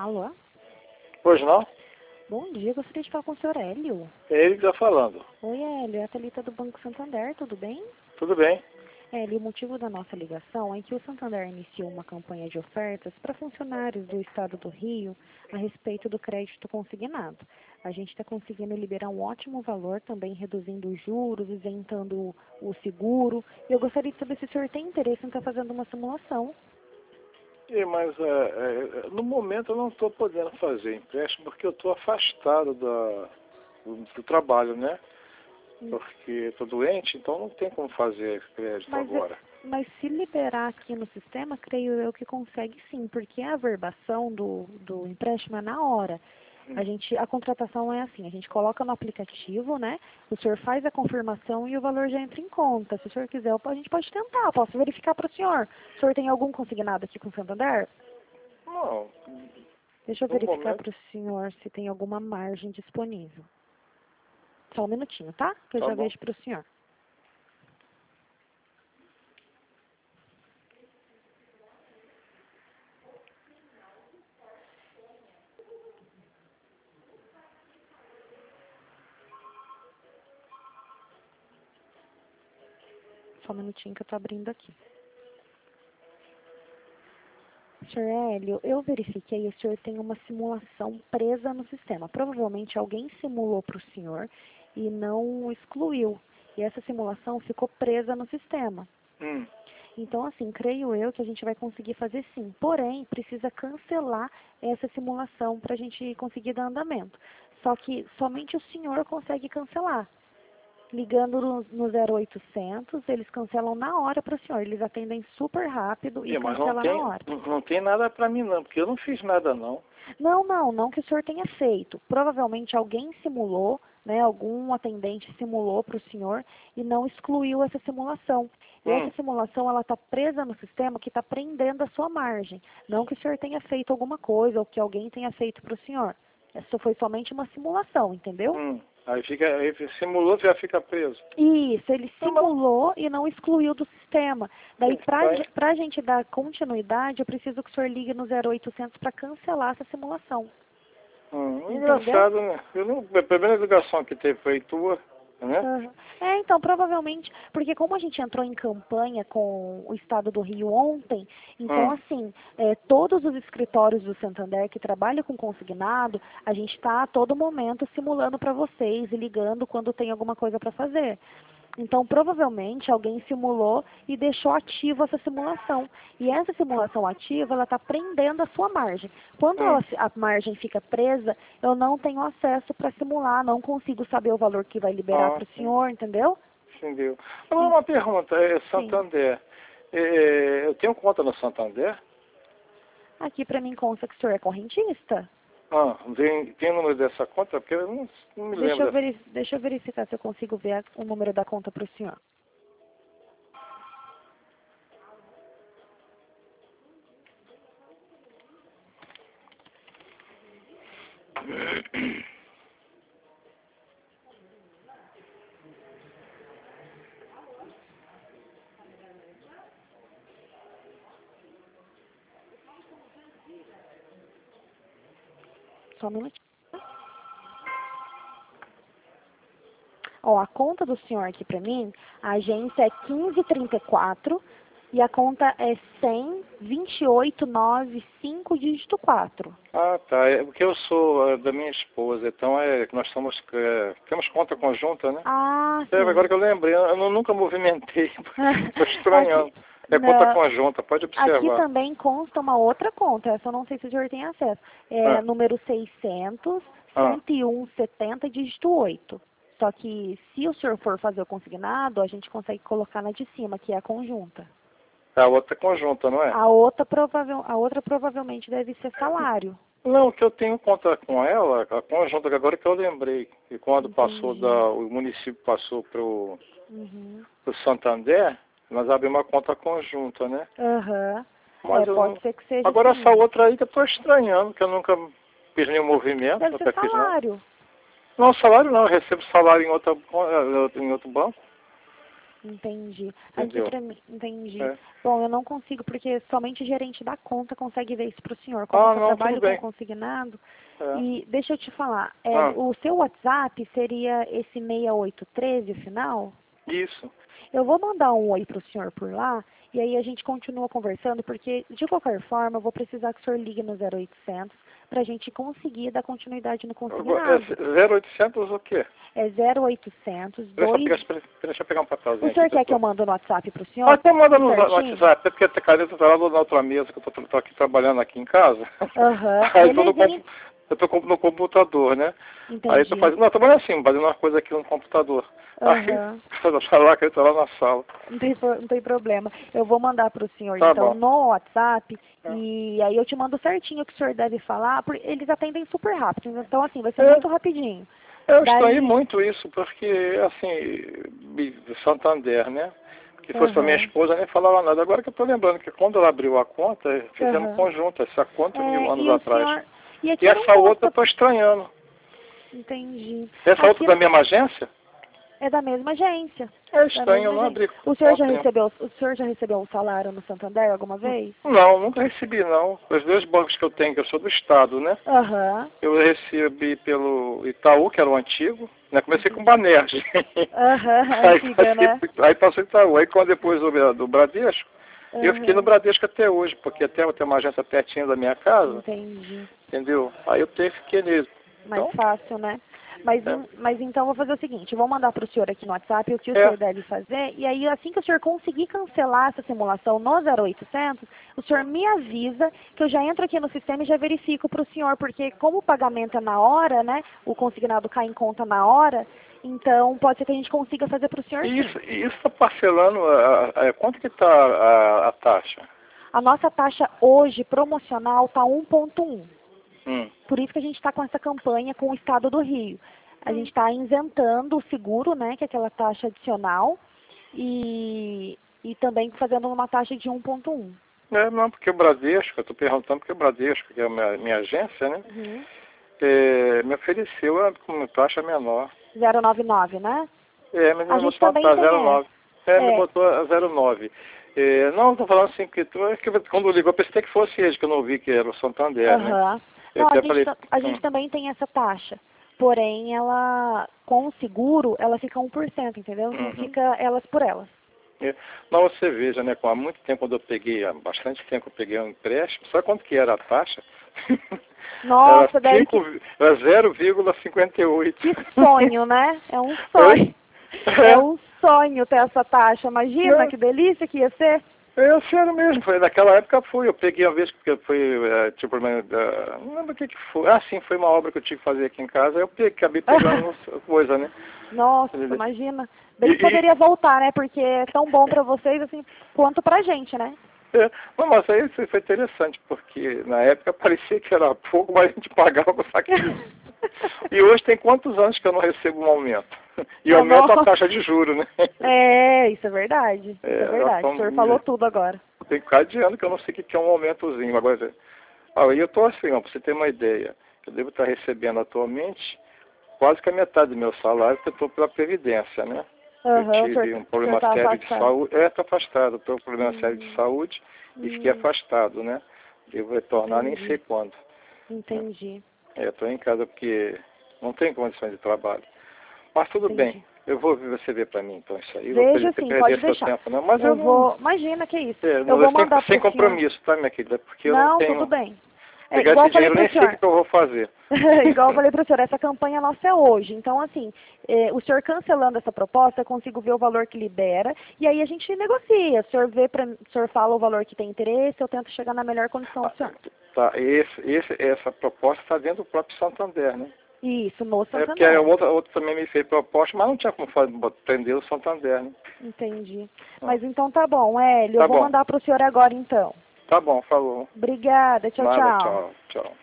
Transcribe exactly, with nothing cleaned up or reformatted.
Alô? Pois não? Bom dia, gostaria de falar com o senhor Hélio. É ele que está falando. Oi, Hélio, é a Thalita do Banco Santander, tudo bem? Tudo bem. Hélio, o motivo da nossa ligação é que o Santander iniciou uma campanha de ofertas para funcionários do estado do Rio a respeito do crédito consignado. A gente está conseguindo liberar um ótimo valor, também reduzindo os juros, isentando o seguro. Eu gostaria de saber se o senhor tem interesse em estar fazendo uma simulação. E, mas é, é, no momento eu não estou podendo fazer empréstimo porque eu estou afastado da, do, do trabalho, né? Porque estou doente, então não tem como fazer crédito Mas, agora. mas se liberar aqui no sistema, creio eu que consegue sim, porque a averbação do, do empréstimo é na hora. A gente, a contratação é assim, a gente coloca no aplicativo, né? O senhor faz a confirmação e o valor já entra em conta. Se o senhor quiser, a gente pode tentar, posso verificar para o senhor. O senhor tem algum consignado aqui com o Santander? Não. Deixa eu No verificar momento, para o senhor se tem alguma margem disponível. Só um minutinho, tá? Que eu tá já bom. vejo para o senhor. Só um minutinho que eu estou abrindo aqui. senhor Hélio, eu verifiquei, o senhor tem uma simulação presa no sistema. Provavelmente alguém simulou para o senhor e não excluiu. E essa simulação ficou presa no sistema. Hum. Então, assim, creio eu que a gente vai conseguir fazer sim. Porém, precisa cancelar essa simulação para a gente conseguir dar andamento. Só que somente o senhor consegue cancelar. Ligando no, no zero oitocentos, eles cancelam na hora para o senhor. Eles atendem super rápido e É, mas não cancelam tem, na hora. não, não tem nada para mim não, porque eu não fiz nada não. Não, não, não que o senhor tenha feito. Provavelmente alguém simulou, né, algum atendente simulou para o senhor e não excluiu essa simulação. E Hum. essa simulação, ela está presa no sistema que está prendendo a sua margem. Não que o senhor tenha feito alguma coisa ou que alguém tenha feito para o senhor. Essa foi somente uma simulação, entendeu? Hum. Aí fica, aí simulou já fica preso. Isso, ele simulou e não excluiu do sistema. Daí, para a gente dar continuidade, eu preciso que o senhor ligue no zero oitocentos para cancelar essa simulação. Hum, engraçado, né? Eu não, a primeira ligação que teve foi tua, né? Uhum. É, então, provavelmente, porque como a gente entrou em campanha com o Estado do Rio ontem, então, Hum. assim, é, todos os escritórios do Santander que trabalham com consignado, a gente está a todo momento simulando para vocês e ligando quando tem alguma coisa para fazer. Então, provavelmente, alguém simulou e deixou ativa essa simulação. E essa simulação ativa, ela está prendendo a sua margem. Quando Hum. ela, a margem fica presa, eu não tenho acesso para simular, não consigo saber o valor que vai liberar Ah, para o sim. senhor, entendeu? Entendeu? Agora uma pergunta, é Santander. É, eu tenho conta no Santander? Aqui para mim consta que o senhor é correntista. Ah, tem, tem o número dessa conta? Porque eu não, não me Deixa lembro. eu, veri deixa eu verificar se eu consigo ver a- o número da conta para o senhor. Só um minutinho. Ó, a conta do senhor aqui para mim, a agência é quinze trinta e quatro e a conta é cem, vinte e oito, noventa e cinco, dígito quatro. Ah, tá. É porque eu sou é, da minha esposa, então é que nós somos, é, temos conta conjunta, né? Ah, É, agora sim. que eu lembrei, eu, eu nunca movimentei. Estou estranhando. Aqui, É conta não, conjunta, pode aqui observar. também consta uma outra conta, essa eu não sei se o senhor tem acesso. É Ah, número seiscentos, ah. cento e um, setenta, dígito oito. Só que se o senhor for fazer o consignado, a gente consegue colocar na de cima, que é a conjunta. A outra é conjunta, não é? A outra, provável, a outra provavelmente deve ser salário. Não, que eu tenho conta com ela, a conjunta, que agora que eu lembrei. E quando passou Entendi. da, o município passou para o Uhum. Santander, nós abrimos uma conta conjunta, né? Aham. Mas É, eu pode não... ser que seja Agora assim essa mesmo. outra aí que eu estou estranhando, que eu nunca fiz nenhum movimento, Deve ser nunca fiz nada. salário. Não, salário não, eu recebo salário em, outra, em outro banco. Entendi. Entendeu? Aqui pra mim, entendi. É. Bom, eu não consigo, porque somente o gerente da conta consegue ver isso pro senhor. Como Ah, eu só não, trabalho tudo bem. com consignado. É. E deixa eu te falar, é, Ah, o seu WhatsApp seria esse seis oito um três, o final? isso. Eu vou mandar um oi pro senhor por lá, e aí a gente continua conversando, porque de qualquer forma eu vou precisar que o senhor ligue no zero oitocentos pra gente conseguir dar continuidade no consignado. É zero oitocentos o quê? É zero oitocentos, Deixa, eu dois... pegar- deixa eu pegar um papelzinho O senhor aqui. quer que eu tô- mando no WhatsApp pro senhor? Ah, então manda no no Certinho? WhatsApp, é porque a caneta tá lá na outra mesa, que eu tô, tô aqui trabalhando aqui em casa. Aham, Aí eu tô, no, belezinha. compu- eu tô com- no computador, né? Aí eu tô Entendi. fazendo, não, eu tô fazendo assim, fazendo uma coisa aqui no computador. Aham. Aí, tá lá, que ele tá lá na sala. Não tem, pro- não tem problema. Eu vou mandar para o senhor, Tá então, bom. no WhatsApp, É. e aí eu te mando certinho o que o senhor deve falar, porque eles atendem super rápido, então, assim, vai ser É. muito rapidinho. Eu Daí- estranhei muito isso, porque, assim, de Santander, né? Que fosse pra minha Aham. esposa, nem falava nada. Agora que eu tô lembrando que quando ela abriu a conta, fizemos Aham. conjunto, essa conta É, mil anos e o atrás. senhor... E aqui E eu não essa outra posso... eu tô estranhando. Entendi. Essa outra Aqui da mesma agência? é da mesma agência. É Da estranho, eu mesma não agência. abri O senhor já conta nenhuma. recebeu, o senhor já recebeu um salário no Santander alguma vez? Não, nunca recebi não. Os dois bancos que eu tenho, que eu sou do Estado, né? Aham. Eu recebi pelo Itaú, que era o antigo, né? Comecei com o Banerj. Aham, aí, antiga, passei, né? aí passei o Itaú. Aí quando depois do, do Bradesco, eu fiquei no Aham. Bradesco até hoje, porque até eu tenho uma agência pertinho da minha casa, Entendi. entendeu? Aí eu te, fiquei nele. Mais Então, fácil, né? Mas, É. em- mas então eu vou fazer o seguinte, eu vou mandar para o senhor aqui no WhatsApp o que o É. senhor deve fazer, e aí assim que o senhor conseguir cancelar essa simulação no zero oitocentos, o senhor me avisa que eu já entro aqui no sistema e já verifico para o senhor, porque como o pagamento é na hora, né, o consignado cai em conta na hora, então pode ser que a gente consiga fazer para o senhor e sim. isso está parcelando, a, a, a- quanto que está a, a taxa? A nossa taxa hoje promocional está um ponto um. Hum. Por isso que a gente está com essa campanha com o Estado do Rio. A gente está isentando o seguro, né, que é aquela taxa adicional, e, e também fazendo uma taxa de um ponto um. É, não, porque o Bradesco, eu estou perguntando porque o Bradesco, que é a minha, minha agência, né, Uhum. é, me ofereceu a, com taxa menor. zero nove nove, né? É, mas A me gente botou também a tem zero nove. É, me É. botou a zero nove. É, não, estou falando assim, que, tu- é que quando ligou, eu pensei que fosse ele, que eu não vi que era o Santander, né? Aham. Eu Não, a até gente, falei, ta- a gente hum, também tem essa taxa. Porém, ela, com o seguro, ela fica um por cento, entendeu? Não uhum. fica elas por elas. É, não, você veja, né, com há muito tempo, quando eu peguei, há bastante tempo eu peguei um empréstimo, sabe quanto que era a taxa? Nossa, era daí cinco, que, era zero vírgula cinquenta e oito. que sonho, né? É um sonho. É um sonho ter essa taxa. Imagina Não. que delícia que ia ser. É sério mesmo, foi, naquela época fui, eu peguei uma vez, porque foi, é, tipo, é, não lembro o que que foi, ah sim, foi uma obra que eu tive que fazer aqui em casa, eu peguei, acabei pegando coisa, né? Nossa, Entendeu? imagina. Bem E- que poderia voltar, né? Porque é tão bom pra vocês, assim, quanto pra gente, né? É, não, mas aí foi foi interessante, porque na época parecia que era pouco, mas a gente pagava com sacrifício. E hoje tem quantos anos que eu não recebo um aumento? E Ah, aumenta nossa. a taxa de juros, né? É, isso é verdade. Isso É, é verdade. nós O senhor estamos- falou tudo agora. Tem cada de ano que eu não sei o que que é um aumentozinho. Agora, aí eu estou assim, ó, para você ter uma ideia, eu devo estar recebendo atualmente quase que a metade do meu salário, porque eu estou pela Previdência, né? Aham, eu o tive senhor- um problema o senhor tá sério de afastado. saúde. É, estou afastado, estou com um problema Hum. sério de saúde e fiquei Hum. afastado, né? Devo retornar nem Entendi. sei quando. Entendi. É, estou em casa porque não tenho condições de trabalho. Mas tudo Entendi. bem, eu vou ver você ver para mim então isso aí. Eu vou Veja perder sim, perder pode seu deixar. tempo, não. Mas eu, Eu não- vou. Imagina que isso. É, Eu não, vou sem, mandar sem pro senhor. compromisso, tá, minha querida? Porque eu Não, não tenho. tudo bem. É, Pegar igual eu esse falei dinheiro, eu pro nem sei o senhor. que que eu vou fazer. Igual eu falei pro senhor, essa campanha nossa é hoje. Então, assim, eh, o senhor cancelando essa proposta, eu consigo ver o valor que libera e aí a gente negocia. O senhor vê pra, o senhor fala o valor que tem interesse, eu tento chegar na melhor condição do senhor. Tá, esse, esse, essa proposta está dentro do próprio Santander, né? Isso, no É porque Santander. a outra, a outra também me fez proposta, mas não tinha como fazer, prender o Santander, né? Entendi. Mas então tá bom, Hélio, Tá eu vou bom. mandar pro senhor agora então. Tá bom, falou. Obrigada, tchau, Nada, tchau. tchau, tchau.